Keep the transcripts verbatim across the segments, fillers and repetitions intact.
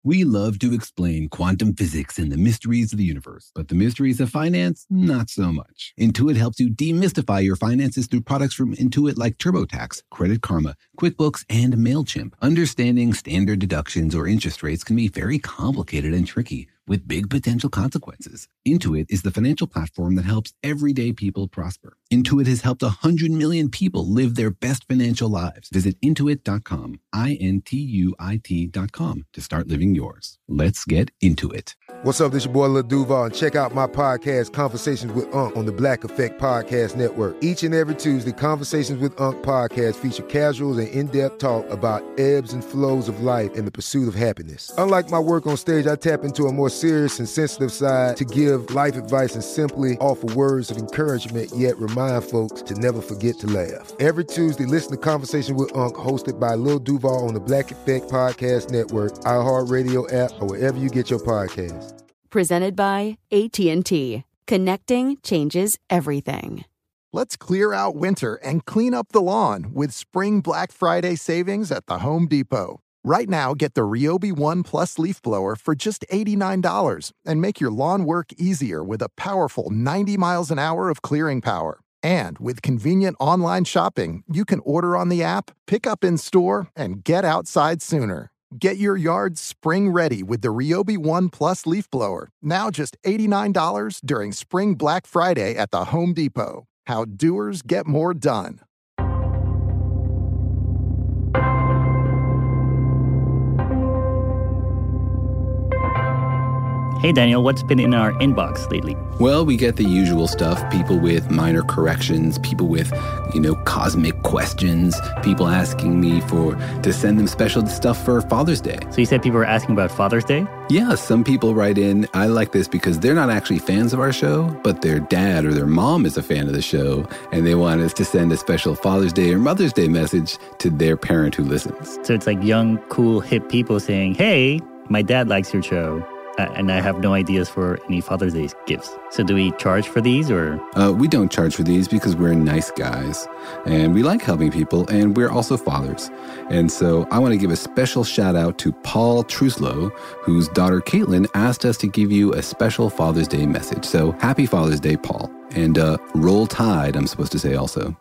We love to explain quantum physics and the mysteries of the universe, but the mysteries of finance, not so much. Intuit helps you demystify your finances through products from Intuit like TurboTax, Credit Karma, QuickBooks, and MailChimp. Understanding standard deductions or interest rates can be very complicated and tricky, with big potential consequences. Intuit is the financial platform that helps everyday people prosper. Intuit has helped one hundred million people live their best financial lives. Visit intuit dot com, I N T U I T dot com, to start living yours. Let's get into it. What's up, this your boy Lil Duval, and check out my podcast, Conversations with Unc, on the Black Effect Podcast Network. Each and every Tuesday, Conversations with Unc podcast feature casuals and in-depth talk about ebbs and flows of life and the pursuit of happiness. Unlike my work on stage, I tap into a more serious and sensitive side to give life advice and simply offer words of encouragement, yet remind folks to never forget to laugh. Every Tuesday, listen to Conversation with Unc, hosted by Lil Duval on the Black Effect Podcast Network, iHeartRadio app, or wherever you get your podcasts. Presented by A T and T. Connecting changes everything. Let's clear out winter and clean up the lawn with Spring Black Friday savings at the Home Depot. Right now, get the Ryobi One Plus leaf blower for just eighty-nine dollars and make your lawn work easier with a powerful ninety miles an hour of clearing power. And with convenient online shopping, you can order on the app, pick up in store, and get outside sooner. Get your yard spring ready with the Ryobi One Plus leaf blower. Now just eighty-nine dollars during Spring Black Friday at the Home Depot. How doers get more done. Hey, Daniel, what's been in our inbox lately? Well, we get the usual stuff. People with minor corrections, people with, you know, cosmic questions, people asking me for to send them special stuff for Father's Day. So you said people were asking about Father's Day? Yeah, some people write in. I like this because they're not actually fans of our show, but their dad or their mom is a fan of the show, and they want us to send a special Father's Day or Mother's Day message to their parent who listens. So it's like young, cool, hip people saying, hey, my dad likes your show. Uh, and I have no ideas for any Father's Day gifts. So do we charge for these or? Uh, we don't charge for these because we're nice guys and we like helping people and we're also fathers. And so I want to give a special shout out to Paul Truslow, whose daughter Caitlin asked us to give you a special Father's Day message. So happy Father's Day, Paul. And uh, roll tide, I'm supposed to say also.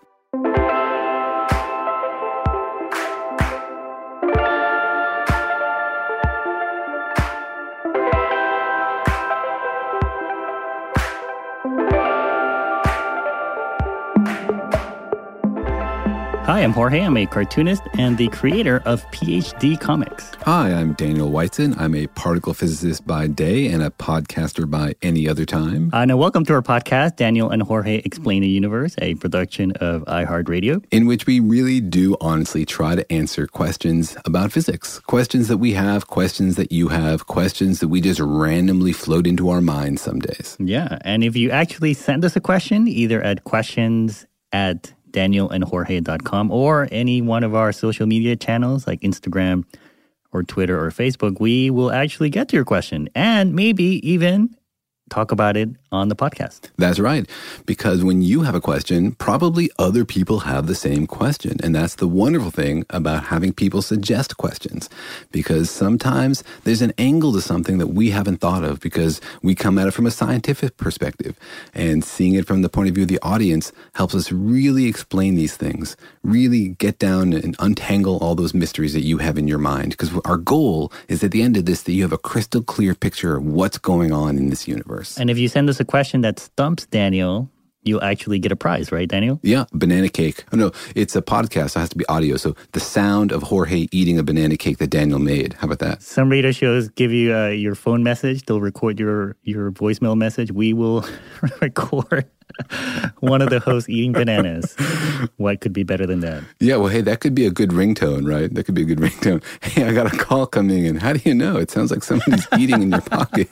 Hi, I'm Jorge. I'm a cartoonist and the creator of P H D Comics. Hi, I'm Daniel Whiteson. I'm a particle physicist by day and a podcaster by any other time. Uh, now, welcome to our podcast, Daniel and Jorge Explain the Universe, a production of iHeartRadio, in which we really do honestly try to answer questions about physics. Questions that we have, questions that you have, questions that we just randomly float into our minds some days. Yeah, and if you actually send us a question, either at questions at daniel and jorge dot com or any one of our social media channels like Instagram or Twitter or Facebook, we will actually get to your question and maybe even talk about it on the podcast. That's right. Because when you have a question, probably other people have the same question. And that's the wonderful thing about having people suggest questions. Because sometimes there's an angle to something that we haven't thought of because we come at it from a scientific perspective. And seeing it from the point of view of the audience helps us really explain these things, really get down and untangle all those mysteries that you have in your mind. Because our goal is at the end of this that you have a crystal clear picture of what's going on in this universe. And if you send us a question that stumps Daniel, you'll actually get a prize, right, Daniel? Yeah, banana cake. Oh, no, it's a podcast, so it has to be audio. So the sound of Jorge eating a banana cake that Daniel made. How about that? Some radio shows give you uh, your phone message. They'll record your, your voicemail message. We will record one of the hosts eating bananas. What could be better than that? Yeah, well, hey, that could be a good ringtone, right? That could be a good ringtone. Hey, I got a call coming in. How do you know? It sounds like somebody's eating in your pocket.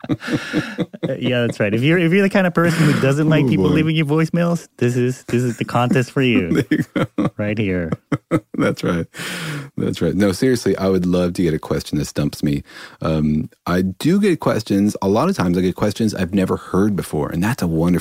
Yeah, that's right. If you're if you're the kind of person who doesn't like oh, people boy. leaving you voicemails, this is this is the contest for you. There you go. Right here. That's right. That's right. No, seriously, I would love to get a question that stumps me. Um, I do get questions. A lot of times I get questions I've never heard before, and that's a wonderful experience.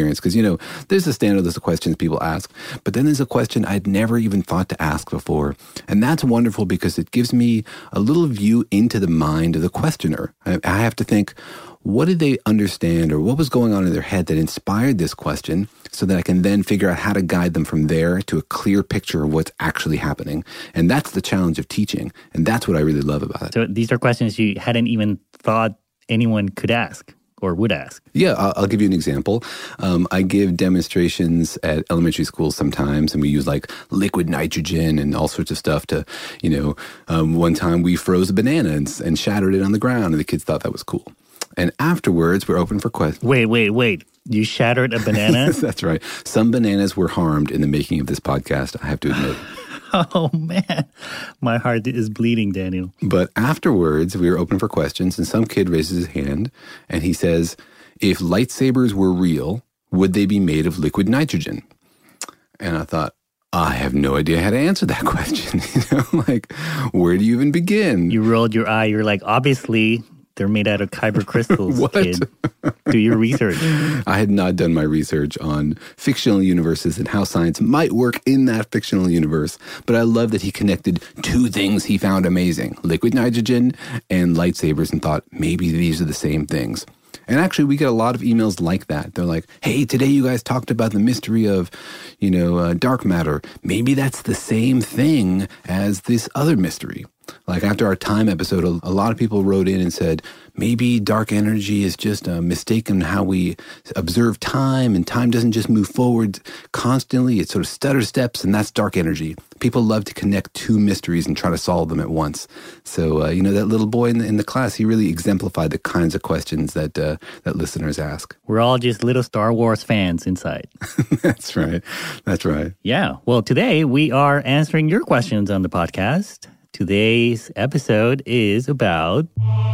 experience. Because, you know, there's a standard list of questions people ask, but then there's a question I'd never even thought to ask before. And that's wonderful because it gives me a little view into the mind of the questioner. I, I have to think, what did they understand or what was going on in their head that inspired this question so that I can then figure out how to guide them from there to a clear picture of what's actually happening. And that's the challenge of teaching. And that's what I really love about it. So these are questions you hadn't even thought anyone could ask or would ask. Yeah, I'll, I'll give you an example. Um, I give demonstrations at elementary schools sometimes, and we use like liquid nitrogen and all sorts of stuff to, you know, um, one time we froze a banana and, and shattered it on the ground, and the kids thought that was cool. And afterwards, we're open for questions. Wait, wait, wait. You shattered a banana? That's right. Some bananas were harmed in the making of this podcast, I have to admit. Oh, man. My heart is bleeding, Daniel. But afterwards, we were open for questions, and some kid raises his hand, and he says, if lightsabers were real, would they be made of liquid nitrogen? And I thought, I have no idea how to answer that question. You know, like, where do you even begin? You rolled your eye. You're like, obviously, they're made out of kyber crystals, what? Kid. Do your research. I had not done my research on fictional universes and how science might work in that fictional universe. But I love that he connected two things he found amazing, liquid nitrogen and lightsabers, and thought maybe these are the same things. And actually, we get a lot of emails like that. They're like, hey, today you guys talked about the mystery of, you know, uh, dark matter. Maybe that's the same thing as this other mystery. Like after our time episode, a, a lot of people wrote in and said, maybe dark energy is just a mistake in how we observe time, and time doesn't just move forward constantly. It sort of stutter steps, and that's dark energy. People love to connect two mysteries and try to solve them at once. So, uh, you know, that little boy in the, in the class, he really exemplified the kinds of questions that uh, that listeners ask. We're all just little Star Wars fans inside. That's right. That's right. Yeah. Well, today we are answering your questions on the podcast. Today's episode is about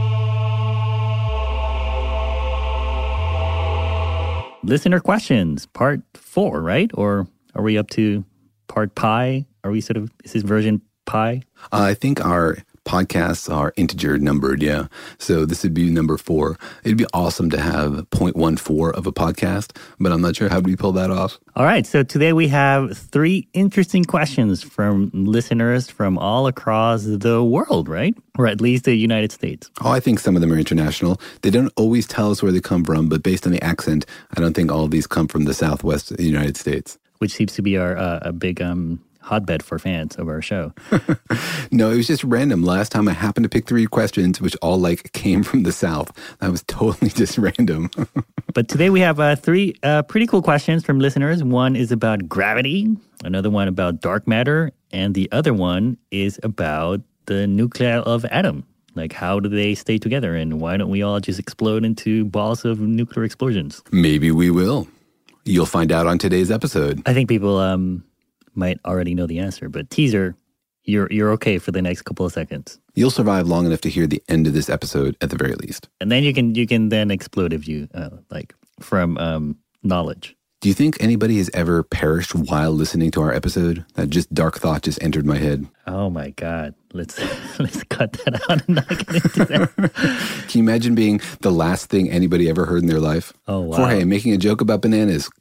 listener questions, part four, right? Or are we up to part pi? Are we sort of, is this version pi? Uh, I think our podcasts are integer numbered, yeah. So this would be number four. It'd be awesome to have zero point one four of a podcast, but I'm not sure how we pull that off. All right. So today we have three interesting questions from listeners from all across the world, right? Or at least the United States. Oh, I think some of them are international. They don't always tell us where they come from, but based on the accent, I don't think all of these come from the Southwest United States. Which seems to be our uh, a big um, hotbed for fans of our show. No, it was just random. Last time I happened to pick three questions, which all like came from the South. That was totally just random. But today we have uh, three uh, pretty cool questions from listeners. One is about gravity, another one about dark matter, and the other one is about the nuclei of atom. Like, how do they stay together, and why don't we all just explode into balls of nuclear explosions? Maybe we will. You'll find out on today's episode. I think people um, might already know the answer, but teaser, you're you're okay for the next couple of seconds. You'll survive long enough to hear the end of this episode at the very least. And then you can you can then explode if you, uh, like, from um, knowledge. Do you think anybody has ever perished while listening to our episode? That just dark thought just entered my head. Oh my God. Let's let's cut that out and not get into that. Can you imagine being the last thing anybody ever heard in their life? Oh, wow. Jorge making a joke about bananas.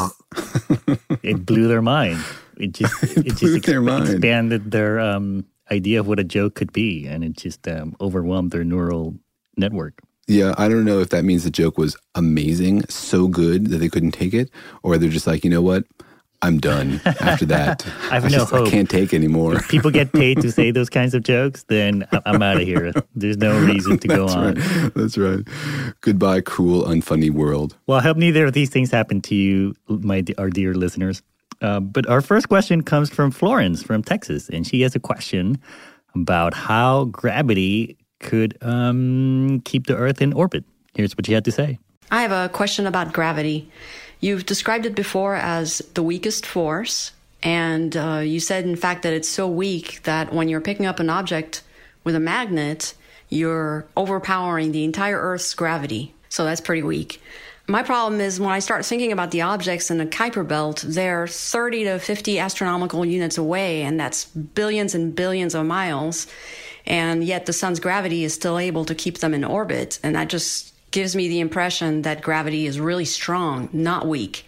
It blew their mind. It just it, It just blew ex- their mind. expanded their um, idea of what a joke could be, and it just um, overwhelmed their neural network. Yeah, I don't know if that means the joke was amazing, so good that they couldn't take it, or they're just like, you know what? I'm done after that. I have I no just, hope. I can't take anymore. If people get paid to say those kinds of jokes, then I- I'm out of here. There's no reason to go That's on. right. That's right. Goodbye, cruel, unfunny world. Well, I hope neither of these things happen to you, my our dear listeners. Uh, but our first question comes from Florence from Texas, and she has a question about how gravity could um, keep the Earth in orbit. Here's what she had to say. I have a question about gravity. You've described it before as the weakest force, and uh, you said, in fact, that it's so weak that when you're picking up an object with a magnet, you're overpowering the entire Earth's gravity. So that's pretty weak. My problem is when I start thinking about the objects in the Kuiper Belt, they're thirty to fifty astronomical units away, and that's billions and billions of miles. And yet the sun's gravity is still able to keep them in orbit. And that just gives me the impression that gravity is really strong, not weak.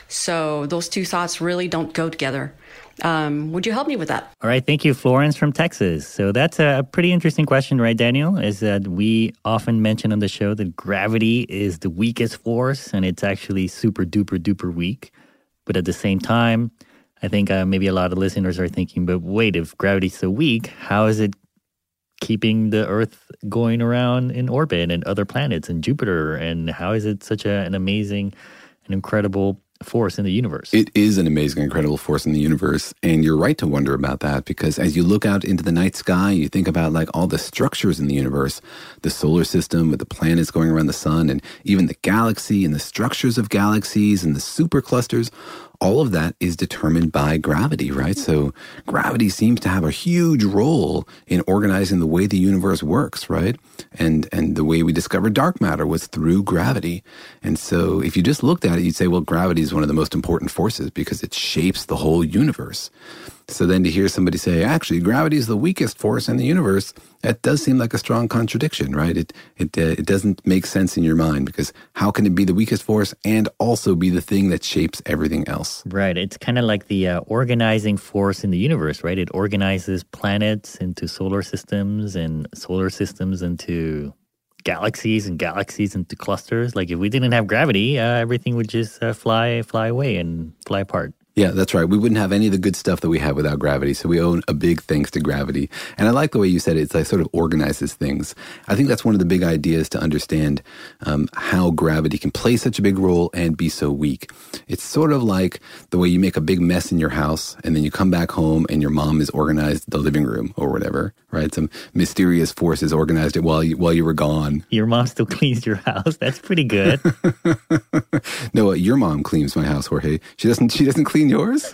So those two thoughts really don't go together. Um, would you help me with that? All right. Thank you, Florence from Texas. So that's a pretty interesting question, right, Daniel? Is that we often mention on the show that gravity is the weakest force, and it's actually super duper duper weak. But at the same time, I think uh, maybe a lot of listeners are thinking, but wait, if gravity's so weak, how is it keeping the Earth going around in orbit and other planets and Jupiter? And how is it such a, an amazing and incredible force in the universe? It is an amazing, incredible force in the universe. And you're right to wonder about that, because as you look out into the night sky, you think about like all the structures in the universe, the solar system with the planets going around the sun, and even the galaxy and the structures of galaxies and the superclusters. All of that is determined by gravity, right? So gravity seems to have a huge role in organizing the way the universe works, right? And and the way we discovered dark matter was through gravity. And so if you just looked at it, you'd say, well, gravity is one of the most important forces because it shapes the whole universe. So then to hear somebody say, actually, gravity is the weakest force in the universe, that does seem like a strong contradiction, right? It it uh, it doesn't make sense in your mind, because how can it be the weakest force and also be the thing that shapes everything else? Right. It's kind of like the uh, organizing force in the universe, right? It organizes planets into solar systems and solar systems into galaxies and galaxies into clusters. Like if we didn't have gravity, uh, everything would just uh, fly fly away and fly apart. Yeah, that's right. We wouldn't have any of the good stuff that we have without gravity. So we owe a big thanks to gravity. And I like the way you said it. It's like sort of organizes things. I think that's one of the big ideas to understand um, how gravity can play such a big role and be so weak. It's sort of like the way you make a big mess in your house and then you come back home and your mom has organized the living room or whatever, right? Some mysterious force has organized it while you, while you were gone. Your mom still cleans your house. That's pretty good. No, uh, your mom cleans my house, Jorge. She doesn't. She doesn't clean yours?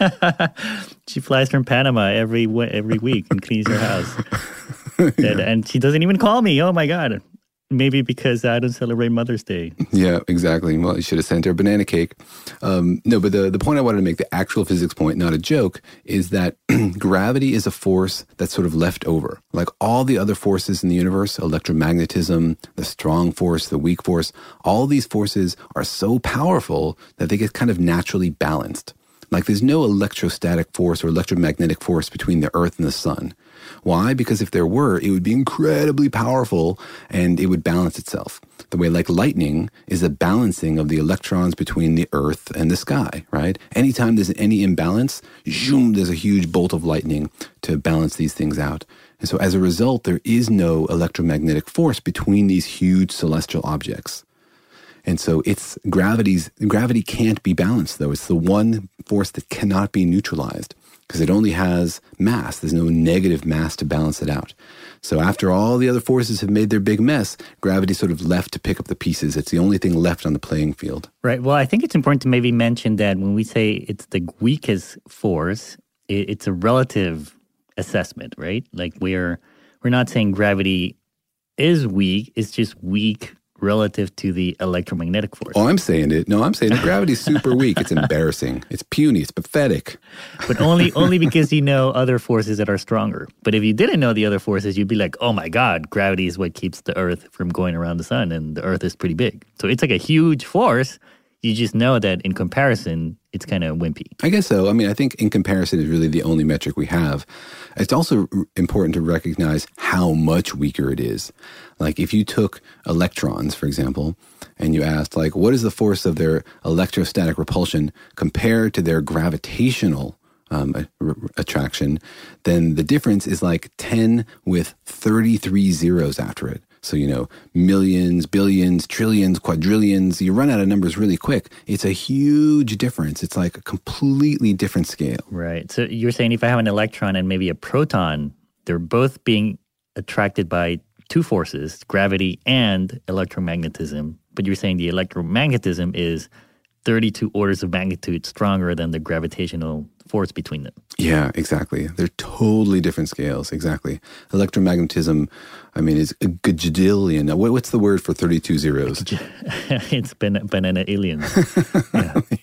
She flies from Panama every every week and cleans your house. Yeah. and, and she doesn't even call me. Oh, my God. Maybe because I don't celebrate Mother's Day. Yeah, exactly. Well, you should have sent her a banana cake. Um, no, but the, the point I wanted to make, the actual physics point, not a joke, is that gravity is a force that's sort of left over. Like all the other forces in the universe, electromagnetism, the strong force, the weak force, all these forces are so powerful that they get kind of naturally balanced. Like there's no electrostatic force or electromagnetic force between the Earth and the sun. Why? Because if there were, it would be incredibly powerful and it would balance itself. The way like lightning is a balancing of the electrons between the Earth and the sky, right? Anytime there's any imbalance, zoom, there's a huge bolt of lightning to balance these things out. And so as a result, there is no electromagnetic force between these huge celestial objects. And so it's gravity's, gravity can't be balanced, though. It's the one force that cannot be neutralized because it only has mass. There's no negative mass to balance it out. So after all the other forces have made their big mess, gravity's sort of left to pick up the pieces. It's the only thing left on the playing field. Right. Well, I think it's important to maybe mention that when we say it's the weakest force, it's a relative assessment, right? Like we're we're not saying gravity is weak. It's just weak relative to the electromagnetic force. Oh, I'm saying it. No, I'm saying that gravity's super weak. It's embarrassing. It's puny. It's pathetic. But only only because you know other forces that are stronger. But if you didn't know the other forces, you'd be like, oh my God, gravity is what keeps the Earth from going around the sun, and the Earth is pretty big. So it's like a huge force. You just know that in comparison, it's kind of wimpy. I guess so. I mean, I think in comparison is really the only metric we have. It's also important to recognize how much weaker it is. Like if you took electrons, for example, and you asked, like, what is the force of their electrostatic repulsion compared to their gravitational um, attraction, then the difference is like ten with thirty-three zeros after it. So, you know, millions, billions, trillions, quadrillions, you run out of numbers really quick. It's a huge difference. It's like a completely different scale. Right. So you're saying if I have an electron and maybe a proton, they're both being attracted by two forces, gravity and electromagnetism. But you're saying the electromagnetism is thirty-two orders of magnitude stronger than the gravitational force between them. Yeah, exactly. They're totally different scales. Exactly. Electromagnetism, I mean, is a gajillion. What's the word for thirty-two zeros? It's ban- banana aliens. Yeah.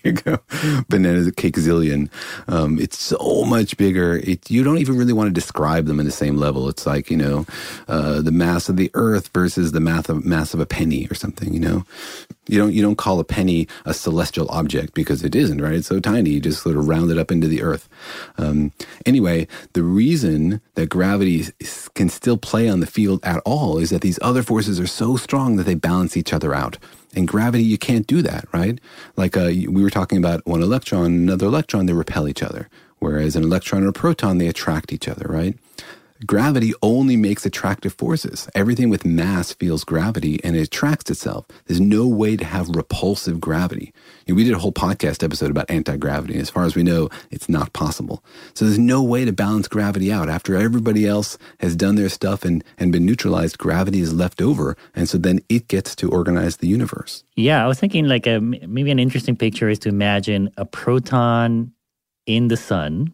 you go. Bananas cake-zillion. Um, it's so much bigger. It, you don't even really want to describe them in the same level. It's like, you know, uh, the mass of the earth versus the mass of, mass of a penny or something, you know. You don't you don't call a penny a celestial object because it isn't, right? It's so tiny. You just sort of round it up into the earth. Um, anyway, the reason that gravity can still play on the field at all is that these other forces are so strong that they balance each other out. In gravity, you can't do that, right? Like uh, we were talking about one electron and another electron, they repel each other. Whereas an electron and a proton, they attract each other, right? Gravity only makes attractive forces. Everything with mass feels gravity and it attracts itself. There's no way to have repulsive gravity. You know, we did a whole podcast episode about anti-gravity. And as far as we know, it's not possible. So there's no way to balance gravity out. After everybody else has done their stuff and, and been neutralized, gravity is left over. And so then it gets to organize the universe. Yeah, I was thinking like a, maybe an interesting picture is to imagine a proton in the sun,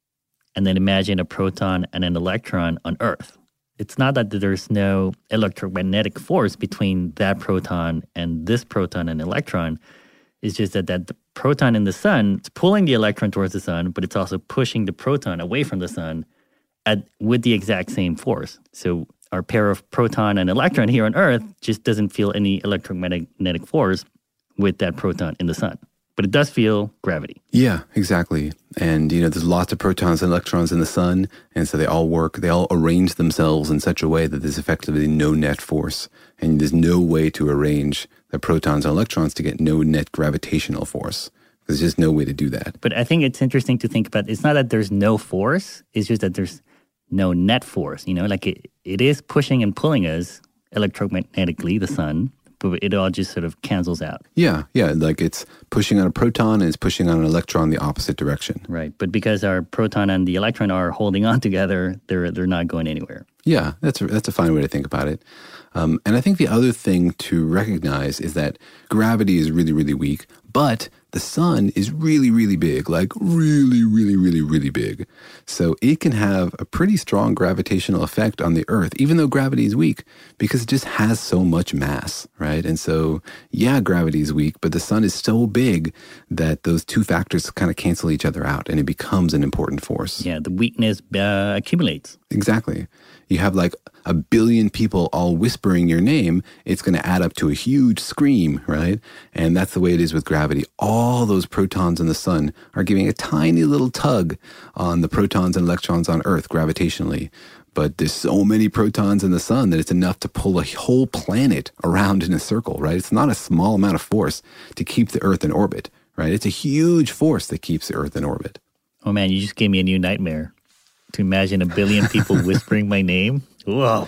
and then imagine a proton and an electron on Earth. It's not that there's no electromagnetic force between that proton and this proton and electron. It's just that, that the proton in the sun is pulling the electron towards the sun, but it's also pushing the proton away from the sun at with the exact same force. So our pair of proton and electron here on Earth just doesn't feel any electromagnetic force with that proton in the sun. But it does feel gravity. Yeah, exactly. And, you know, there's lots of protons and electrons in the sun, and so they all work, they all arrange themselves in such a way that there's effectively no net force. And there's no way to arrange the protons and electrons to get no net gravitational force. There's just no way to do that. But I think it's interesting to think about, it's not that there's no force, it's just that there's no net force. You know, like it, it is pushing and pulling us electromagnetically, the sun, but it all just sort of cancels out. Yeah, yeah, like it's pushing on a proton and it's pushing on an electron the opposite direction. Right, but because our proton and the electron are holding on together, they're they're not going anywhere. Yeah, that's a, that's a fine way to think about it. Um, and I think the other thing to recognize is that gravity is really, really weak, but the sun is really, really big, like really, really, really, really big. So it can have a pretty strong gravitational effect on the Earth, even though gravity is weak, because it just has so much mass, right? And so, yeah, gravity is weak, but the sun is so big that those two factors kind of cancel each other out, and it becomes an important force. Yeah, the weakness uh, accumulates. Exactly. You have like a billion people all whispering your name, it's going to add up to a huge scream, right? And that's the way it is with gravity. All those protons in the sun are giving a tiny little tug on the protons and electrons on Earth gravitationally. But there's so many protons in the sun that it's enough to pull a whole planet around in a circle, right? It's not a small amount of force to keep the Earth in orbit, right? It's a huge force that keeps the Earth in orbit. Oh man, you just gave me a new nightmare. To imagine a billion people whispering my name. Whoa.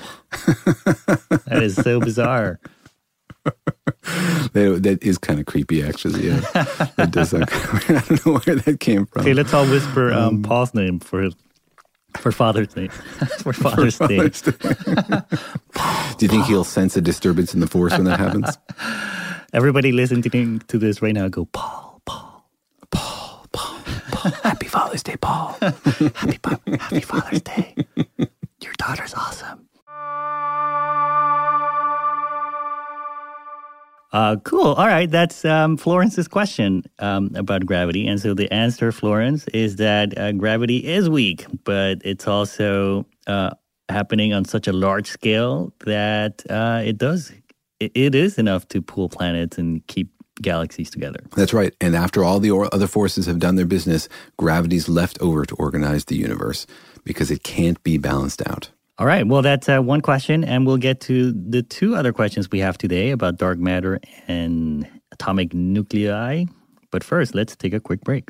That is so bizarre. that, that is kind of creepy, actually. Yeah. That does sound I don't know where that came from. Okay, let's all whisper um, um, Paul's name for his, for Father's Day. for Father's, for Father's Day. Day. Do you think he'll sense a disturbance in the force when that happens? Everybody listening to this right now go, Paul, Paul, Paul, Paul, Paul. Happy Father's Day, Paul. Happy, happy Father's Day. Your daughter's awesome. Uh, cool. All right. That's um, Florence's question um, about gravity. And so the answer, Florence, is that uh, gravity is weak, but it's also uh, happening on such a large scale that uh, it does, it, it is enough to pull planets and keep galaxies together. That's right. And after all the other forces have done their business, gravity's left over to organize the universe because it can't be balanced out. All right. Well, that's uh, one question, and we'll get to the two other questions we have today about dark matter and atomic nuclei. But first, let's take a quick break.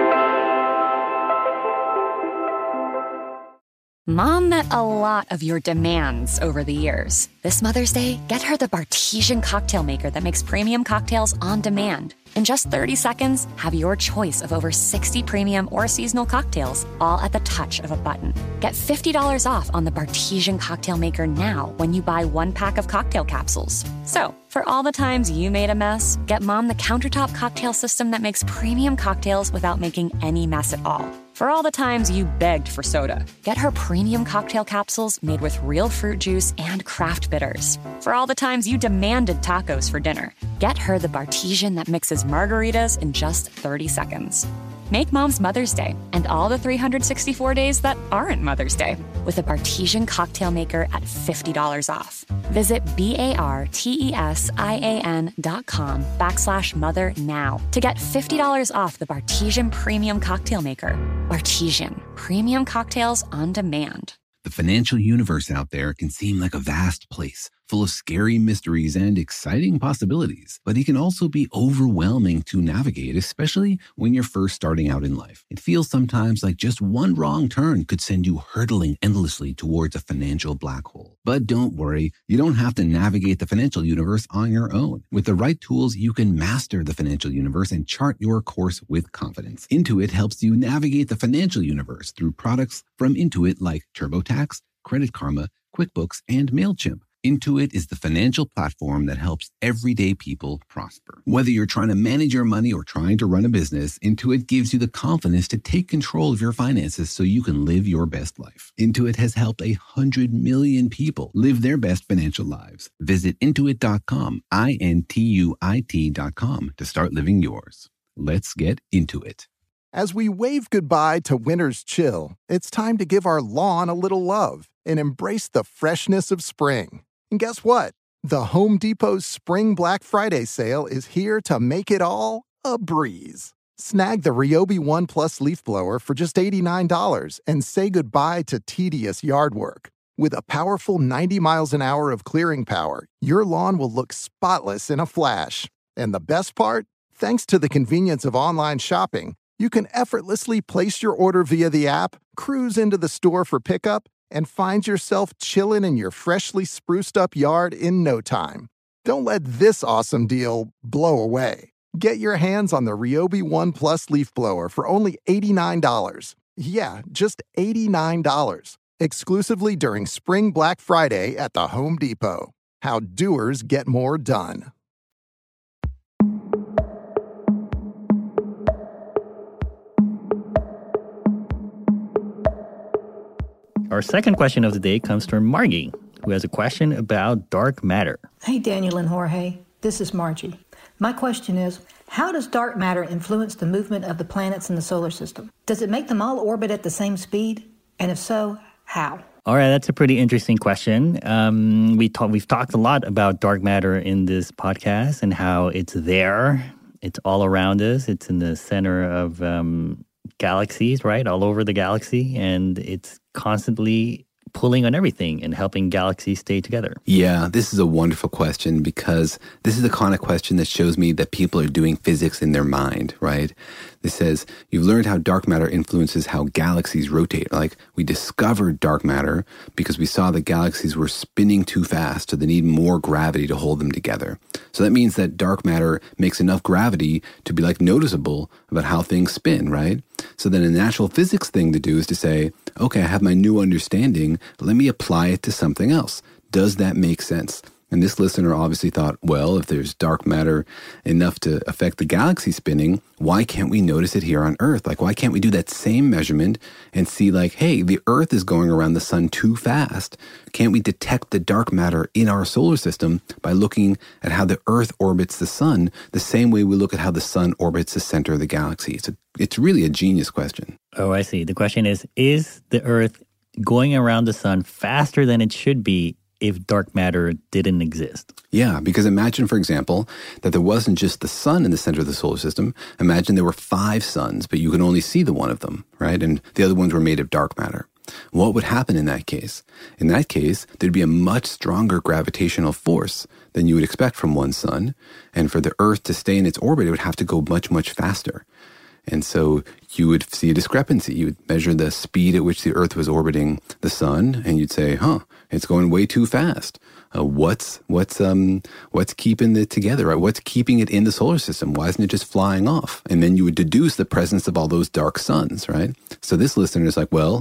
Mom met a lot of your demands over the years. This Mother's Day, get her the Bartesian cocktail maker that makes premium cocktails on demand. In just thirty seconds, have your choice of over sixty premium or seasonal cocktails, all at the touch of a button. Get fifty dollars off on the Bartesian cocktail maker now when you buy one pack of cocktail capsules. So, for all the times you made a mess, get Mom the countertop cocktail system that makes premium cocktails without making any mess at all. For all the times you begged for soda, get her premium cocktail capsules made with real fruit juice and craft bitters. For all the times you demanded tacos for dinner, get her the Bartesian that mixes margaritas in just thirty seconds. Make Mom's Mother's Day and all the three hundred sixty-four days that aren't Mother's Day with a Bartesian cocktail maker at fifty dollars off. Visit B-A-R-T-E-S-I-A-N dot com backslash mother now to get fifty dollars off the Bartesian Premium Cocktail Maker. Bartesian, premium cocktails on demand. The financial universe out there can seem like a vast place, full of scary mysteries and exciting possibilities, but it can also be overwhelming to navigate, especially when you're first starting out in life. It feels sometimes like just one wrong turn could send you hurtling endlessly towards a financial black hole. But don't worry, you don't have to navigate the financial universe on your own. With the right tools, you can master the financial universe and chart your course with confidence. Intuit helps you navigate the financial universe through products from Intuit like TurboTax, Credit Karma, QuickBooks, and MailChimp. Intuit is the financial platform that helps everyday people prosper. Whether you're trying to manage your money or trying to run a business, Intuit gives you the confidence to take control of your finances so you can live your best life. Intuit has helped a hundred million people live their best financial lives. Visit intuit dot com, I N T U I T dot com to start living yours. Let's get into it. As we wave goodbye to winter's chill, it's time to give our lawn a little love and embrace the freshness of spring. And guess what? The Home Depot's Spring Black Friday sale is here to make it all a breeze. Snag the Ryobi One Plus leaf blower for just eighty-nine dollars and say goodbye to tedious yard work. With a powerful ninety miles an hour of clearing power, your lawn will look spotless in a flash. And the best part? Thanks to the convenience of online shopping, you can effortlessly place your order via the app, cruise into the store for pickup, and find yourself chilling in your freshly spruced up yard in no time. Don't let this awesome deal blow away. Get your hands on the Ryobi One Plus leaf blower for only eighty-nine dollars. Yeah, just eighty-nine dollars. Exclusively during Spring Black Friday at the Home Depot. How doers get more done. Our second question of the day comes from Margie, who has a question about dark matter. Hey, Daniel and Jorge. This is Margie. My question is, how does dark matter influence the movement of the planets in the solar system? Does it make them all orbit at the same speed? And if so, how? All right, that's a pretty interesting question. Um, we talk, we've talked a lot about dark matter in this podcast and how it's there. It's all around us. It's in the center of um, galaxies, right? All over the galaxy. And it's constantly pulling on everything and helping galaxies stay together. Yeah, this is a wonderful question because this is the kind of question that shows me that people are doing physics in their mind, right? This says, you've learned how dark matter influences how galaxies rotate. Like, we discovered dark matter because we saw that galaxies were spinning too fast, so they need more gravity to hold them together. So that means that dark matter makes enough gravity to be like noticeable about how things spin, right? So then a natural physics thing to do is to say, okay, I have my new understanding, let me apply it to something else. Does that make sense? And this listener obviously thought, well, if there's dark matter enough to affect the galaxy spinning, why can't we notice it here on Earth? Like, why can't we do that same measurement and see like, hey, the Earth is going around the sun too fast. Can't we detect the dark matter in our solar system by looking at how the Earth orbits the sun the same way we look at how the sun orbits the center of the galaxy? It's, a, it's really a genius question. Oh, I see. The question is, is the Earth going around the sun faster than it should be if dark matter didn't exist? Yeah, because imagine, for example, that there wasn't just the sun in the center of the solar system. Imagine there were five suns, but you could only see the one of them, right? And the other ones were made of dark matter. What would happen in that case? In that case, there'd be a much stronger gravitational force than you would expect from one sun. And for the Earth to stay in its orbit, it would have to go much, much faster. And so you would see a discrepancy. You would measure the speed at which the Earth was orbiting the sun, and you'd say, huh, it's going way too fast. Uh, what's what's um what's keeping it together, right? What's keeping it in the solar system? Why isn't it just flying off? And then you would deduce the presence of all those dark suns, right? So this listener is like, well,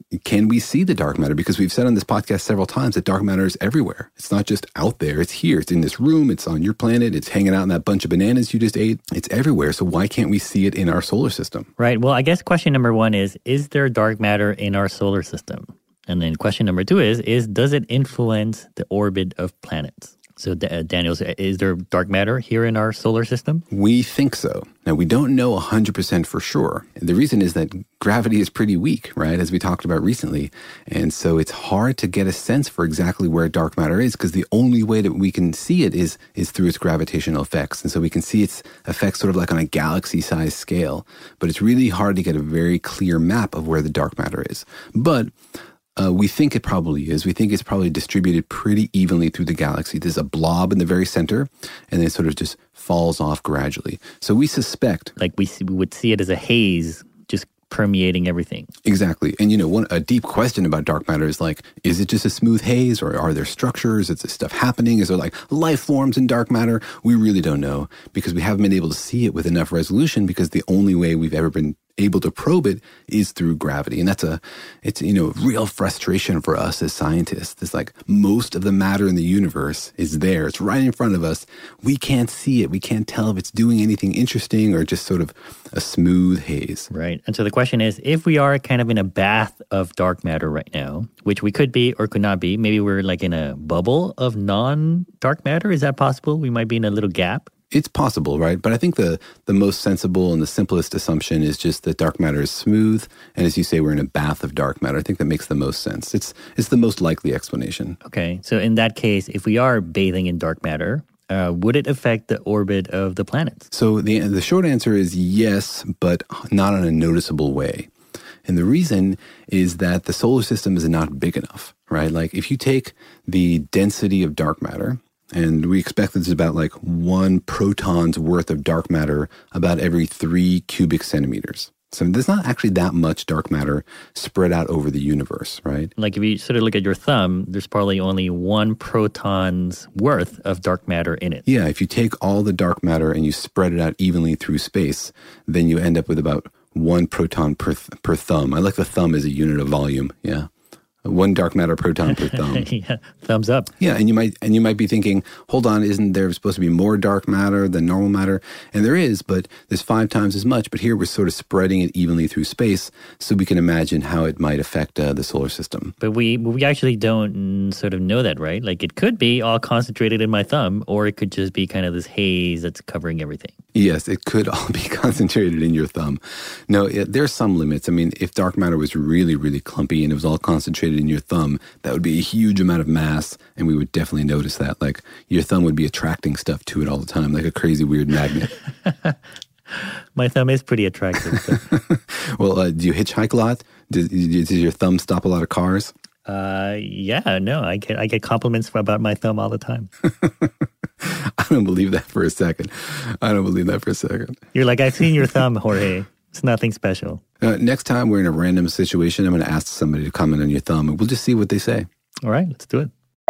can we see the dark matter? Because we've said on this podcast several times that dark matter is everywhere. It's not just out there. It's here. It's in this room. It's on your planet. It's hanging out in that bunch of bananas you just ate. It's everywhere. So why can't we see it in our solar system? Right. Well, I guess question number one is, is there dark matter in our solar system? And then question number two is, is does it influence the orbit of planets? So, uh, Daniel, is there dark matter here in our solar system? We think so. Now, we don't know one hundred percent for sure. And the reason is that gravity is pretty weak, right, as we talked about recently. And so it's hard to get a sense for exactly where dark matter is, because the only way that we can see it is, is through its gravitational effects. And so we can see its effects sort of like on a galaxy-sized scale. But it's really hard to get a very clear map of where the dark matter is. But Uh, we think it probably is. We think it's probably distributed pretty evenly through the galaxy. There's a blob in the very center, and then it sort of just falls off gradually. So we suspect... Like we, see, we would see it as a haze just permeating everything. Exactly. And, you know, one a deep question about dark matter is like, is it just a smooth haze, or are there structures? Is this stuff happening? Is there like life forms in dark matter? We really don't know, because we haven't been able to see it with enough resolution, because the only way we've ever been able to probe it is through gravity. And that's a, it's, you know, real frustration for us as scientists. It's like most of the matter in the universe is there. It's right in front of us. We can't see it. We can't tell if it's doing anything interesting or just sort of a smooth haze. Right. And so the question is, if we are kind of in a bath of dark matter right now, which we could be or could not be, maybe we're like in a bubble of non-dark matter. Is that possible? We might be in a little gap. It's possible, right? But I think the, the most sensible and the simplest assumption is just that dark matter is smooth. And as you say, we're in a bath of dark matter. I think that makes the most sense. It's it's the most likely explanation. Okay. So in that case, if we are bathing in dark matter, uh, would it affect the orbit of the planets? So the the short answer is yes, but not in a noticeable way. And the reason is that the solar system is not big enough, right? Like if you take the density of dark matter, and we expect that there's about like one proton's worth of dark matter about every three cubic centimeters. So there's not actually that much dark matter spread out over the universe, right? Like if you sort of look at your thumb, there's probably only one proton's worth of dark matter in it. Yeah, if you take all the dark matter and you spread it out evenly through space, then you end up with about one proton per, th- per thumb. I like the thumb as a unit of volume, yeah. One dark matter proton per thumb. Yeah, thumbs up. Yeah, and you might and you might be thinking, hold on, isn't there supposed to be more dark matter than normal matter? And there is, but there's five times as much. But here we're sort of spreading it evenly through space, so we can imagine how it might affect uh, the solar system. But we we actually don't sort of know that, right? Like it could be all concentrated in my thumb, or it could just be kind of this haze that's covering everything. Yes, it could all be concentrated in your thumb. No, it, there are some limits. I mean, if dark matter was really, really clumpy and it was all concentrated in your thumb, that would be a huge amount of mass, and we would definitely notice that. Like, your thumb would be attracting stuff to it all the time, like a crazy, weird magnet. My thumb is pretty attractive. So. Well, uh, do you hitchhike a lot? Does, does your thumb stop a lot of cars? Uh, yeah, no, I get I get compliments about my thumb all the time. I don't believe that for a second. I don't believe that for a second. You're like, I've seen your thumb, Jorge. It's nothing special. Uh, next time we're in a random situation, I'm going to ask somebody to comment on your thumb, and we'll just see what they say. All right, let's do it.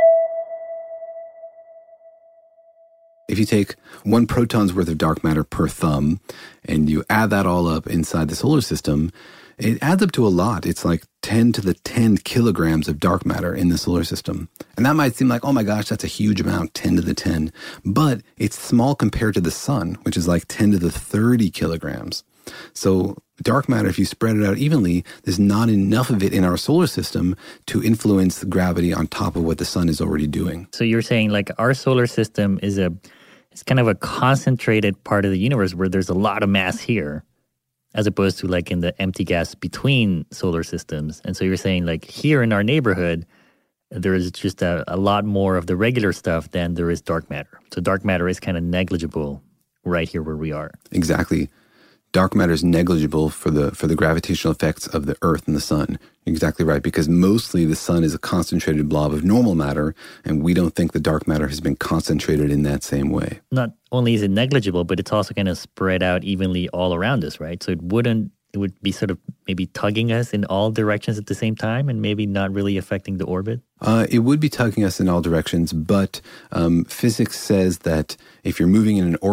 If you take one proton's worth of dark matter per thumb, and you add that all up inside the solar system, it adds up to a lot. It's like ten to the ten kilograms of dark matter in the solar system. And that might seem like, oh my gosh, that's a huge amount, ten to the ten. But it's small compared to the sun, which is like ten to the thirty kilograms. So dark matter, if you spread it out evenly, there's not enough of it in our solar system to influence the gravity on top of what the sun is already doing. So you're saying like our solar system is a, it's kind of a concentrated part of the universe where there's a lot of mass here, as opposed to like in the empty gas between solar systems. And so you're saying like here in our neighborhood, there is just a, a lot more of the regular stuff than there is dark matter. So dark matter is kind of negligible right here where we are. Exactly. Dark matter is negligible for the for the gravitational effects of the Earth and the sun. Exactly right, because mostly the sun is a concentrated blob of normal matter, and we don't think the dark matter has been concentrated in that same way. Not only is it negligible, but it's also kind of spread out evenly all around us, right? So it wouldn't, it would be sort of maybe tugging us in all directions at the same time and maybe not really affecting the orbit? Uh, it would be tugging us in all directions, but um, physics says that if you're moving in an orbit,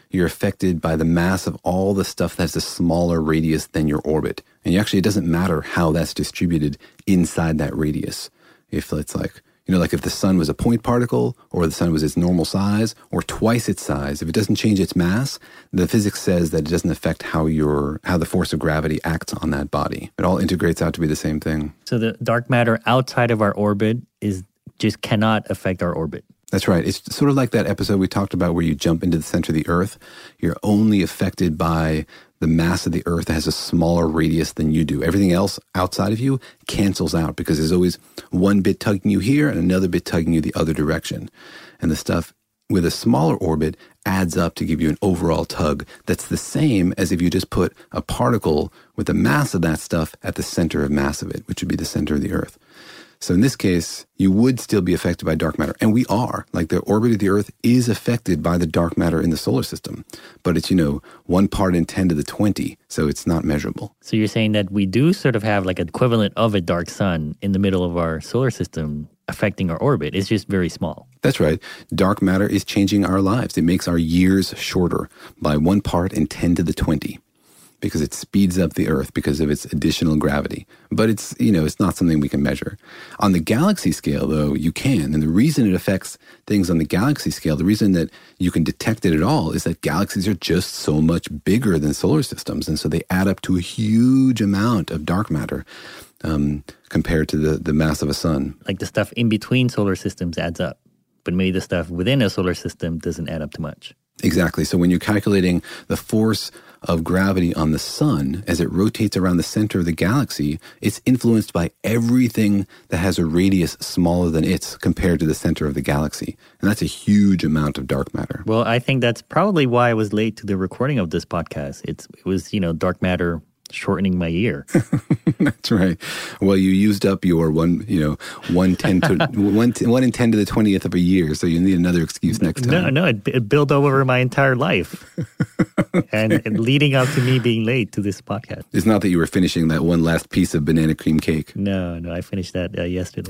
you're affected by the mass of all the stuff that has a smaller radius than your orbit. And you actually, it doesn't matter how that's distributed inside that radius. If it's like, you know, like if the sun was a point particle, or the sun was its normal size, or twice its size, if it doesn't change its mass, the physics says that it doesn't affect how your how the force of gravity acts on that body. It all integrates out to be the same thing. So the dark matter outside of our orbit is just cannot affect our orbit. That's right. It's sort of like that episode we talked about where you jump into the center of the Earth. You're only affected by the mass of the Earth that has a smaller radius than you do. Everything else outside of you cancels out because there's always one bit tugging you here and another bit tugging you the other direction. And the stuff with a smaller orbit adds up to give you an overall tug that's the same as if you just put a particle with the mass of that stuff at the center of mass of it, which would be the center of the Earth. So in this case, you would still be affected by dark matter. And we are. Like the orbit of the Earth is affected by the dark matter in the solar system. But it's, you know, one part in ten to the twenty. So it's not measurable. So you're saying that we do sort of have like an equivalent of a dark sun in the middle of our solar system affecting our orbit. It's just very small. That's right. Dark matter is changing our lives. It makes our years shorter by one part in ten to the twenty. Because it speeds up the Earth because of its additional gravity. But it's, you know, it's not something we can measure. On the galaxy scale, though, you can. And the reason it affects things on the galaxy scale, the reason that you can detect it at all is that galaxies are just so much bigger than solar systems. And so they add up to a huge amount of dark matter um, compared to the, the mass of a sun. Like the stuff in between solar systems adds up. But maybe the stuff within a solar system doesn't add up to much. Exactly. So when you're calculating the force of gravity on the sun as it rotates around the center of the galaxy, it's influenced by everything that has a radius smaller than its compared to the center of the galaxy. And that's a huge amount of dark matter. Well, I think that's probably why I was late to the recording of this podcast. It's, it was, you know, dark matter shortening my year. That's right. Well, you used up your one, you know, one ten to one, one in ten to the twentieth of a year, so you need another excuse next time. No, no, it, it built over my entire life, and, and leading up to me being late to this podcast. It's not that you were finishing that one last piece of banana cream cake. No, no, I finished that uh, yesterday.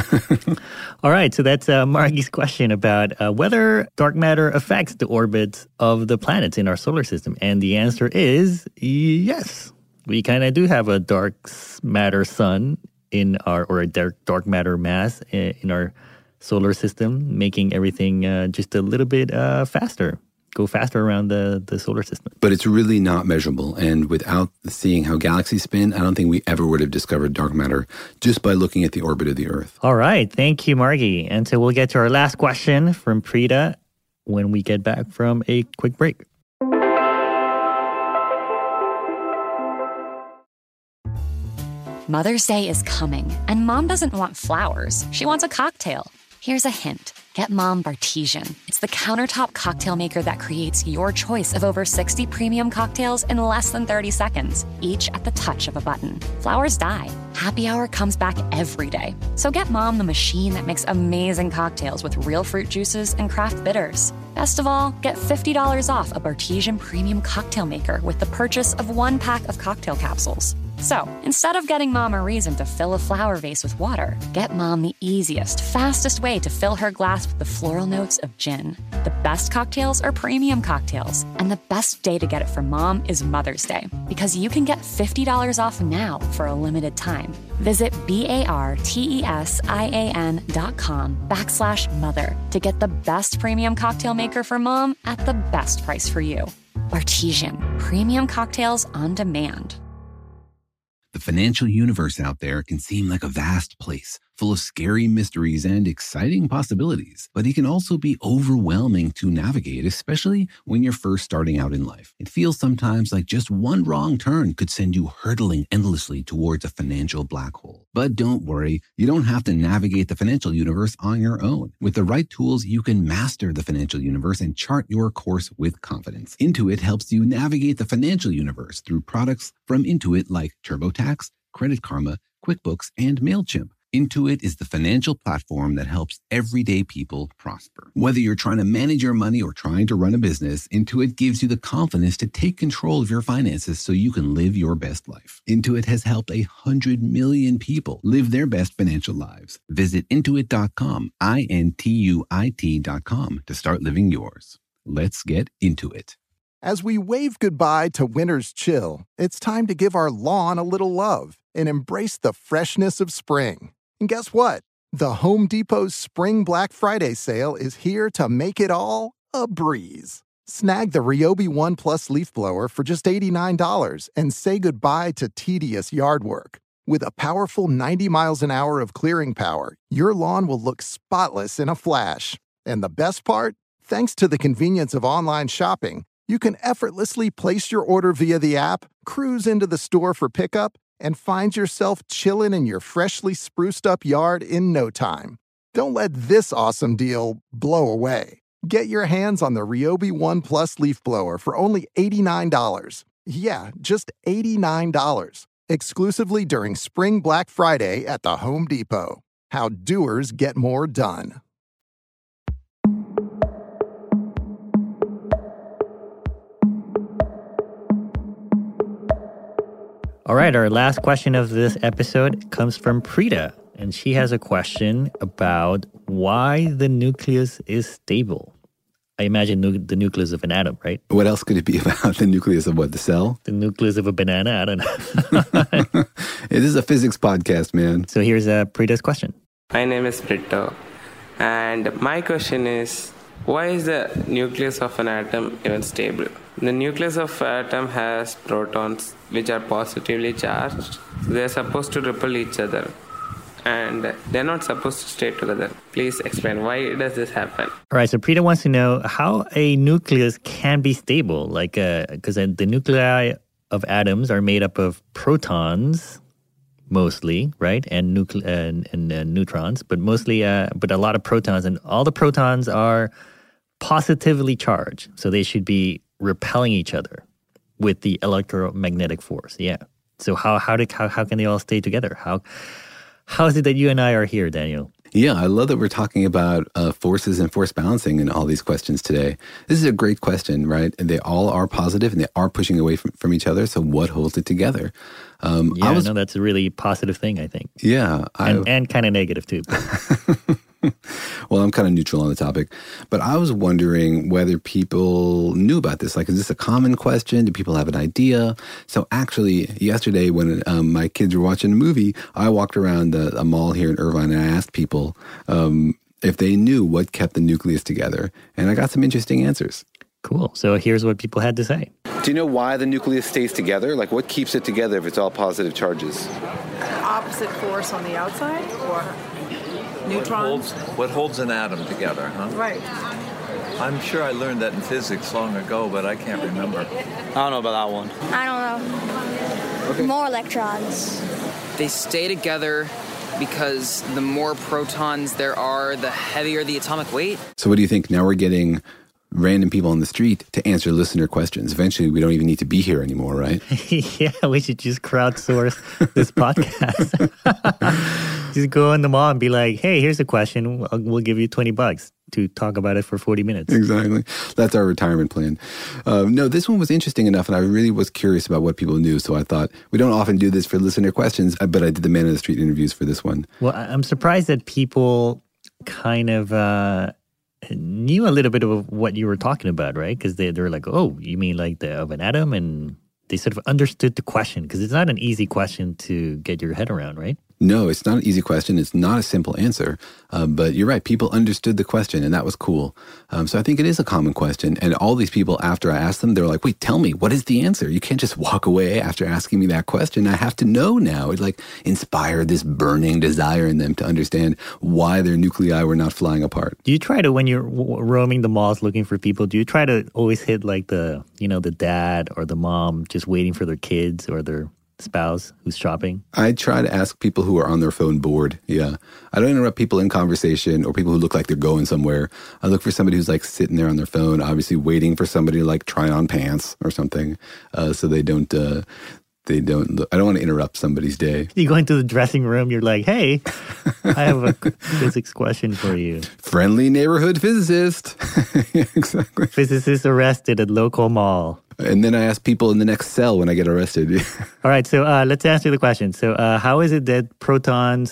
All right, so that's uh, Margie's question about uh, whether dark matter affects the orbits of the planets in our solar system, and the answer is yes. We kind of do have a dark matter sun in our, or a dark, dark matter mass in our solar system, making everything uh, just a little bit uh, faster, go faster around the, the solar system. But it's really not measurable. And without seeing how galaxies spin, I don't think we ever would have discovered dark matter just by looking at the orbit of the Earth. All right. Thank you, Margie. And so we'll get to our last question from Prita when we get back from a quick break. Mother's Day is coming, and Mom doesn't want flowers. She wants a cocktail. Here's a hint. Get Mom Bartesian. It's the countertop cocktail maker that creates your choice of over sixty premium cocktails in less than thirty seconds, each at the touch of a button. Flowers die. Happy Hour comes back every day. So get Mom the machine that makes amazing cocktails with real fruit juices and craft bitters. Best of all, get fifty dollars off a Bartesian premium cocktail maker with the purchase of one pack of cocktail capsules. So, instead of getting Mom a reason to fill a flower vase with water, get Mom the easiest, fastest way to fill her glass with the floral notes of gin. The best cocktails are premium cocktails, and the best day to get it for Mom is Mother's Day, because you can get fifty dollars off now for a limited time. Visit B-A-R-T-E-S-I-A-N dot com backslash mother to get the best premium cocktail maker for Mom at the best price for you. Bartesian, premium cocktails on demand. The financial universe out there can seem like a vast place, full of scary mysteries and exciting possibilities, but it can also be overwhelming to navigate, especially when you're first starting out in life. It feels sometimes like just one wrong turn could send you hurtling endlessly towards a financial black hole. But don't worry, you don't have to navigate the financial universe on your own. With the right tools, you can master the financial universe and chart your course with confidence. Intuit helps you navigate the financial universe through products from Intuit like TurboTax, Credit Karma, QuickBooks, and MailChimp. Intuit is the financial platform that helps everyday people prosper. Whether you're trying to manage your money or trying to run a business, Intuit gives you the confidence to take control of your finances so you can live your best life. Intuit has helped a hundred million people live their best financial lives. Visit Intuit dot com, I N T U I T dot com to start living yours. Let's get into it. As we wave goodbye to winter's chill, it's time to give our lawn a little love and embrace the freshness of spring. And guess what? The Home Depot's Spring Black Friday sale is here to make it all a breeze. Snag the Ryobi One Plus leaf blower for just eighty-nine dollars and say goodbye to tedious yard work. With a powerful ninety miles an hour of clearing power, your lawn will look spotless in a flash. And the best part? Thanks to the convenience of online shopping, you can effortlessly place your order via the app, cruise into the store for pickup, and find yourself chilling in your freshly spruced up yard in no time. Don't let this awesome deal blow away. Get your hands on the Ryobi One Plus leaf blower for only eighty-nine dollars. Yeah, just eighty-nine dollars. Exclusively during Spring Black Friday at the Home Depot. How doers get more done. All right, our last question of this episode comes from Preeta, and she has a question about why the nucleus is stable. I imagine nu- the nucleus of an atom, right? What else could it be about the nucleus of what, the cell? The nucleus of a banana, I don't know. It is a physics podcast, man. So here's uh, Preeta's question. My name is Preeta, and my question is, why is the nucleus of an atom even stable? The nucleus of an atom has protons which are positively charged. They are supposed to repel each other, and they're not supposed to stay together. Please explain, why does this happen? All right, so Preeta wants to know how a nucleus can be stable, like because uh, the nuclei of atoms are made up of protons, mostly, right, and nucle- uh, and, and uh, neutrons, but mostly, uh, but a lot of protons, and all the protons are positively charged, so they should be repelling each other with the electromagnetic force. Yeah. So how how did how, how can they all stay together? How how is it that you and I are here, Daniel? Yeah, I love that we're talking about uh, forces and force balancing in all these questions today. This is a great question, right? And they all are positive and they are pushing away from, from each other. So what holds it together? Um, yeah, I was, no, that's a really positive thing, I think. Yeah. I, and and kind of negative too. Well, I'm kind of neutral on the topic, but I was wondering whether people knew about this. Like, is this a common question? Do people have an idea? So actually, yesterday when um, my kids were watching a movie, I walked around the, a mall here in Irvine and I asked people um, if they knew what kept the nucleus together. And I got some interesting answers. Cool. So here's what people had to say. Do you know why the nucleus stays together? Like, what keeps it together if it's all positive charges? Opposite force on the outside, or neutrons? What holds, what holds an atom together, huh? Right. I'm sure I learned that in physics long ago, but I can't remember. I don't know about that one. I don't know. Okay. More electrons. They stay together because the more protons there are, the heavier the atomic weight. So what do you think? Now we're getting random people on the street to answer listener questions. Eventually, we don't even need to be here anymore, right? Yeah, we should just crowdsource this podcast. Just go in the mall and be like, hey, here's a question. We'll, we'll give you twenty bucks to talk about it for forty minutes. Exactly. That's our retirement plan. Um, no, this one was interesting enough, and I really was curious about what people knew. So I thought, we don't often do this for listener questions, but I did the Man on the Street interviews for this one. Well, I'm surprised that people kind of uh, knew a little bit of what you were talking about, right? Because they, they were like, oh, you mean like the of an atom? And they sort of understood the question, because it's not an easy question to get your head around, right? No, it's not an easy question. It's not a simple answer. Um, but you're right. People understood the question, and that was cool. Um, so I think it is a common question. And all these people, after I asked them, they were like, wait, tell me, what is the answer? You can't just walk away after asking me that question. I have to know now. It like inspired this burning desire in them to understand why their nuclei were not flying apart. Do you try to, when you're w- roaming the malls looking for people, do you try to always hit like the, you know, the dad or the mom just waiting for their kids or their spouse who's shopping? I try to ask people who are on their phone bored. Yeah. I don't interrupt people in conversation or people who look like they're going somewhere. I look for somebody who's like sitting there on their phone, obviously waiting for somebody to like try on pants or something. Uh, so they don't, uh, they don't, I don't want to interrupt somebody's day. You go into the dressing room, you're like, hey, I have a physics question for you. Friendly neighborhood physicist. Yeah, exactly. Physicist arrested at local mall. And then I ask people in the next cell when I get arrested. All right, so uh, let's answer the question. So uh, how is it that protons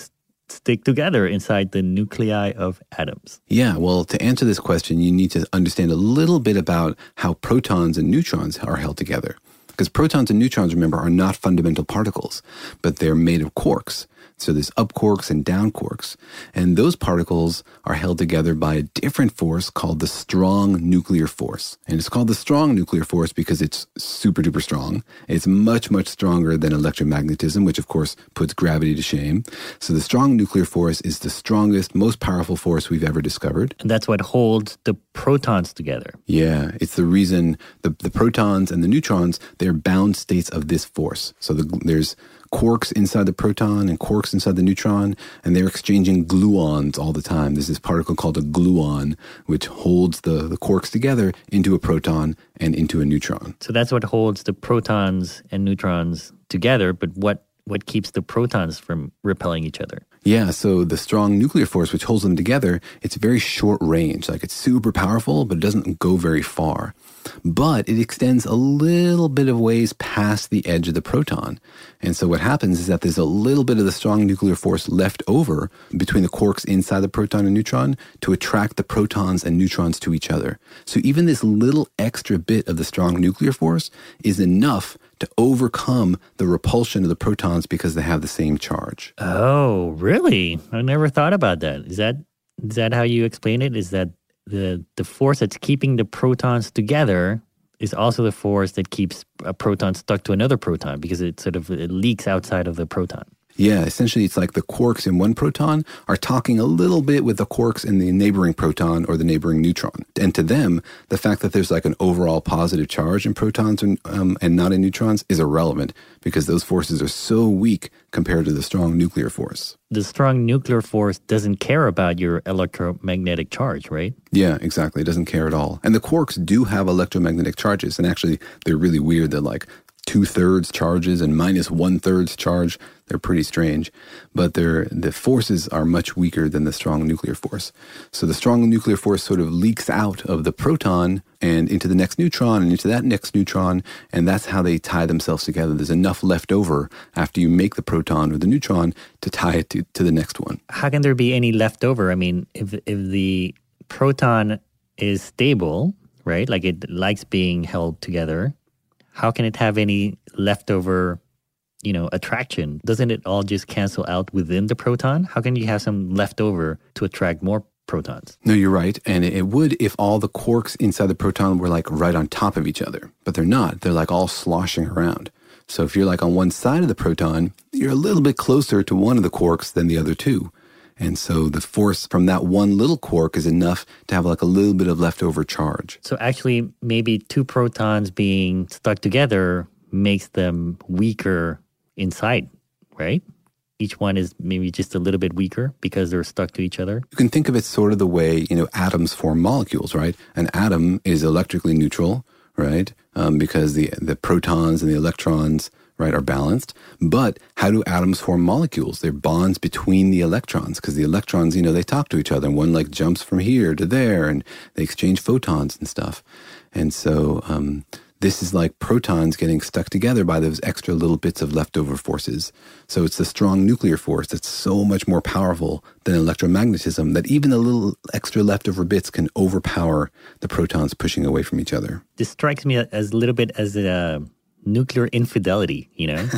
stick together inside the nuclei of atoms? Yeah, well, to answer this question, you need to understand a little bit about how protons and neutrons are held together. Because protons and neutrons, remember, are not fundamental particles, but they're made of quarks. So there's up quarks and down quarks. And those particles are held together by a different force called the strong nuclear force. And it's called the strong nuclear force because it's super duper strong. It's much, much stronger than electromagnetism, which of course puts gravity to shame. So the strong nuclear force is the strongest, most powerful force we've ever discovered. And that's what holds the protons together. Yeah, it's the reason the, the protons and the neutrons, they're bound states of this force. So the, there's quarks inside the proton and quarks inside the neutron, and they're exchanging gluons all the time. There's this particle called a gluon, which holds the, the quarks together into a proton and into a neutron. So that's what holds the protons and neutrons together, but what, what keeps the protons from repelling each other? Yeah, so the strong nuclear force, which holds them together, it's very short range. Like, it's super powerful, but it doesn't go very far. But it extends a little bit of ways past the edge of the proton. And so what happens is that there's a little bit of the strong nuclear force left over between the quarks inside the proton and neutron to attract the protons and neutrons to each other. So even this little extra bit of the strong nuclear force is enough to overcome the repulsion of the protons because they have the same charge. Oh, really? I never thought about that. Is that is that how you explain it? Is that the the force that's keeping the protons together is also the force that keeps a proton stuck to another proton because it sort of it leaks outside of the proton? Yeah, essentially it's like the quarks in one proton are talking a little bit with the quarks in the neighboring proton or the neighboring neutron. And to them, the fact that there's like an overall positive charge in protons and, um, and not in neutrons is irrelevant because those forces are so weak compared to the strong nuclear force. The strong nuclear force doesn't care about your electromagnetic charge, right? Yeah, exactly. It doesn't care at all. And the quarks do have electromagnetic charges. And actually, they're really weird. They're like two-thirds charges and minus one-thirds charge. They're pretty strange, but they're, the forces are much weaker than the strong nuclear force. So the strong nuclear force sort of leaks out of the proton and into the next neutron and into that next neutron, and that's how they tie themselves together. There's enough left over after you make the proton or the neutron to tie it to, to the next one. How can there be any leftover? I mean, if if the proton is stable, right, like it likes being held together, how can it have any leftover, you know, attraction? Doesn't it all just cancel out within the proton? How can you have some leftover to attract more protons? No, you're right. And it would if all the quarks inside the proton were like right on top of each other. But they're not. They're like all sloshing around. So if you're like on one side of the proton, you're a little bit closer to one of the quarks than the other two. And so the force from that one little quark is enough to have like a little bit of leftover charge. So actually, maybe two protons being stuck together makes them weaker inside, right? Each one is maybe just a little bit weaker because they're stuck to each other. You can think of it sort of the way, you know, atoms form molecules, right? An atom is electrically neutral, right? Um, because the the protons and the electrons, right, are balanced. But how do atoms form molecules? They're bonds between the electrons because the electrons, you know, they talk to each other. And one like jumps from here to there and they exchange photons and stuff. And so um, this is like protons getting stuck together by those extra little bits of leftover forces. So it's the strong nuclear force that's so much more powerful than electromagnetism that even the little extra leftover bits can overpower the protons pushing away from each other. This strikes me as a little bit as a nuclear infidelity, you know?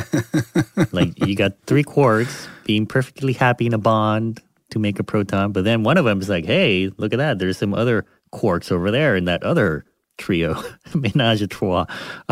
Like you got three quarks being perfectly happy in a bond to make a proton, but then one of them is like, hey, look at that. There's some other quarks over there in that other trio, ménage à trois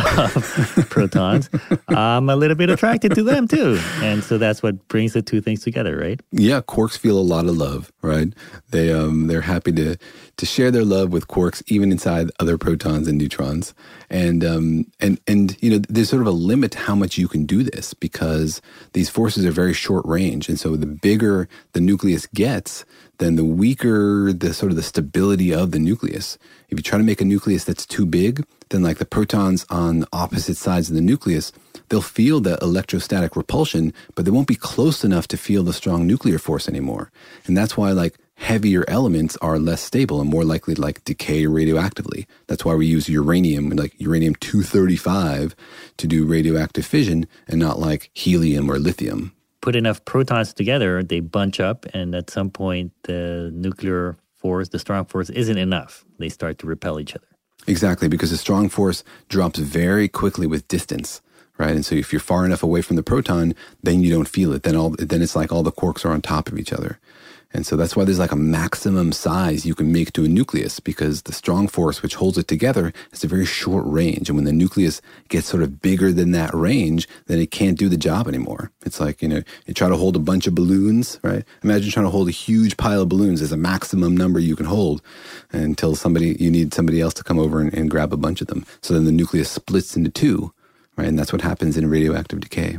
of protons. I'm a little bit attracted to them too. And so that's what brings the two things together, right? Yeah, quarks feel a lot of love, right? They, um, they're happy to, to share their love with quarks, even inside other protons and neutrons. And, um, and, and, you know, there's sort of a limit to how much you can do this because these forces are very short range. And so the bigger the nucleus gets, then the weaker the sort of the stability of the nucleus. If you try to make a nucleus that's too big, then like the protons on opposite sides of the nucleus, they'll feel the electrostatic repulsion, but they won't be close enough to feel the strong nuclear force anymore. And that's why like heavier elements are less stable and more likely to like decay radioactively. That's why we use uranium, like uranium two thirty-five, to do radioactive fission and not like helium or lithium. put enough protons together, they bunch up, and at some point, the nuclear force, the strong force, isn't enough. They start to repel each other. Exactly, because the strong force drops very quickly with distance, right? And so if you're far enough away from the proton, then you don't feel it. Then all then it's like all the quarks are on top of each other. And so that's why there's like a maximum size you can make to a nucleus, because the strong force which holds it together has a very short range. And when the nucleus gets sort of bigger than that range, then it can't do the job anymore. It's like, you know, you try to hold a bunch of balloons, right? Imagine trying to hold a huge pile of balloons. There's a maximum number you can hold until somebody, you need somebody else to come over and, and grab a bunch of them. So then the nucleus splits into two, right? And that's what happens in radioactive decay.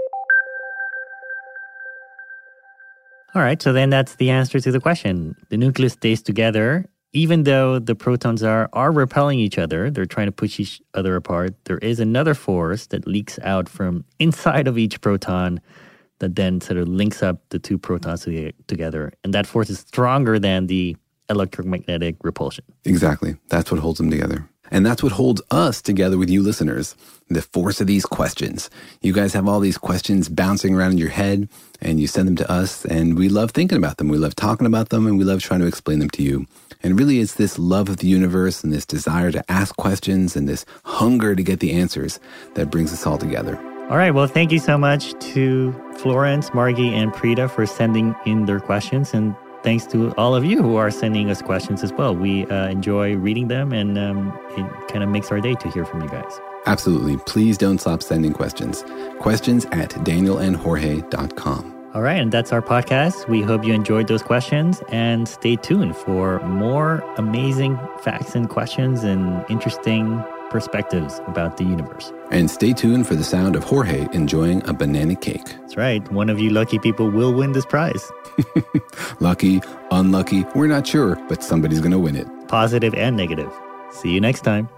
All right, so then that's the answer to the question. The nucleus stays together, even though the protons are, are repelling each other. They're trying to push each other apart. There is another force that leaks out from inside of each proton that then sort of links up the two protons together. And that force is stronger than the electromagnetic repulsion. Exactly. That's what holds them together. And that's what holds us together with you listeners, the force of these questions. You guys have all these questions bouncing around in your head, and you send them to us, and we love thinking about them. We love talking about them, and we love trying to explain them to you. And really, it's this love of the universe and this desire to ask questions and this hunger to get the answers that brings us all together. All right. Well, thank you so much to Florence, Margie, and Preeta for sending in their questions. And thanks to all of you who are sending us questions as well. We uh, enjoy reading them, and um, it kind of makes our day to hear from you guys. Absolutely. Please don't stop sending questions. Questions at daniel and jorge dot com. All right, and that's our podcast. We hope you enjoyed those questions, and stay tuned for more amazing facts and questions and interesting perspectives about the universe. And stay tuned for the sound of Jorge enjoying a banana cake. That's right. One of you lucky people will win this prize. Lucky, unlucky, we're not sure, but somebody's going to win it. Positive and negative. See you next time.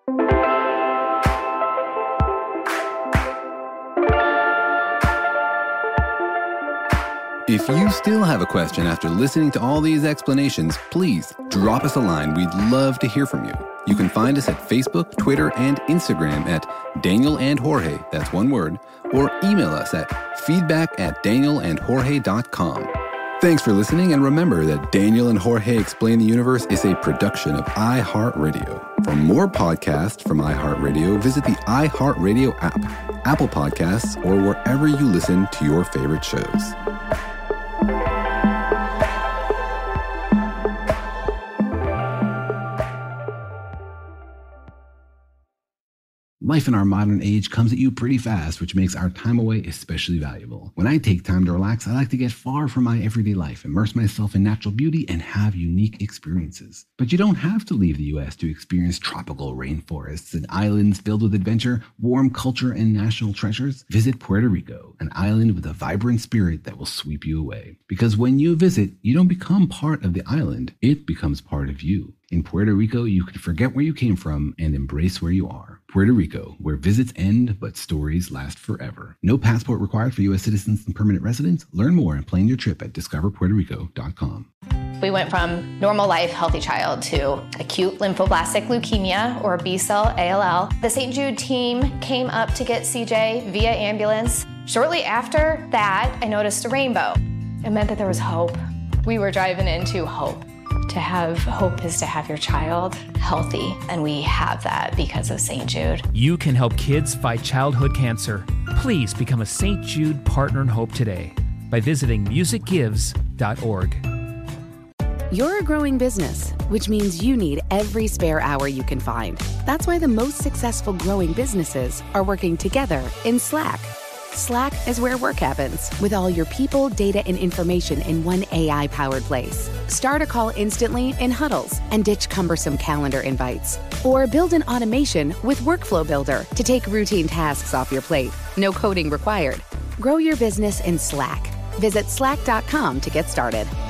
If you still have a question after listening to all these explanations, please drop us a line. We'd love to hear from you. You can find us at Facebook, Twitter, and Instagram at Daniel and Jorge, that's one word, or email us at feedback at daniel and jorge dot com. Thanks for listening, and remember that Daniel and Jorge Explain the Universe is a production of iHeartRadio. For more podcasts from iHeartRadio, visit the iHeartRadio app, Apple Podcasts, or wherever you listen to your favorite shows. Life in our modern age comes at you pretty fast, which makes our time away especially valuable. When I take time to relax, I like to get far from my everyday life, immerse myself in natural beauty, and have unique experiences. But you don't have to leave the U S to experience tropical rainforests and islands filled with adventure, warm culture, and national treasures. Visit Puerto Rico, an island with a vibrant spirit that will sweep you away. Because when you visit, you don't become part of the island, it becomes part of you. In Puerto Rico, you can forget where you came from and embrace where you are. Puerto Rico, where visits end, but stories last forever. No passport required for U S citizens and permanent residents. Learn more and plan your trip at discover puerto rico dot com. We went from normal life, healthy child to acute lymphoblastic leukemia, or B-cell A L L. The Saint Jude team came up to get C J via ambulance. Shortly after that, I noticed a rainbow. It meant that there was hope. We were driving into hope. To have hope is to have your child healthy, and we have that because of Saint Jude. You can help kids fight childhood cancer. Please become a Saint Jude Partner in Hope today by visiting music gives dot org. You're a growing business, which means you need every spare hour you can find. That's why the most successful growing businesses are working together in Slack. Slack is where work happens, with all your people, data, and information in one A I-powered place. Start a call instantly in huddles and ditch cumbersome calendar invites. Or build an automation with Workflow Builder to take routine tasks off your plate. No coding required. Grow your business in Slack. Visit slack dot com to get started.